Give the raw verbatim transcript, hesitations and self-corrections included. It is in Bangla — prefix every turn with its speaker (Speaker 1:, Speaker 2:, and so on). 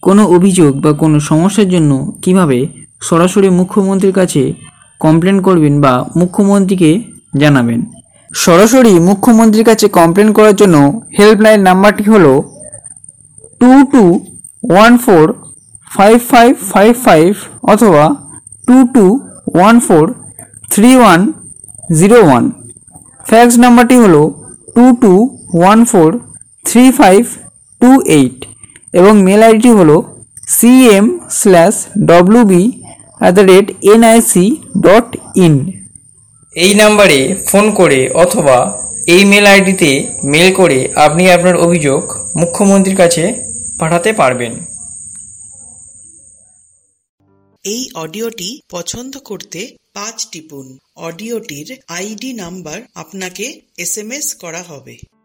Speaker 1: কোনো অভিযোগ বা কোনো সমস্যার জন্য কিভাবে সরাসরি মুখ্যমন্ত্রীর কাছে কমপ্লেন করবেন বা মুখ্যমন্ত্রীকে জানাবেন। সরাসরি মুখ্যমন্ত্রীর কাছে কমপ্লেন করার জন্য হেল্পলাইন নাম্বারটি হলো two two one four five five five five অথবা two two one four three one zero one. Fax নাম্বারটি হলো two two one four three five two eight এবং মেল আইডিটি হলো C M slash W B at the rate N I C dot in. এই নাম্বারে ফোন করে অথবা এই মেল আইডিতে মেল করে আপনি আপনার অভিযোগ মুখ্যমন্ত্রীর কাছে পাঠাতে পারবেন।
Speaker 2: এই অডিওটি পছন্দ করতে পাঁচ টিপুন। অডিওটির আইডি নাম্বার আপনাকে এস এম এস করা হবে।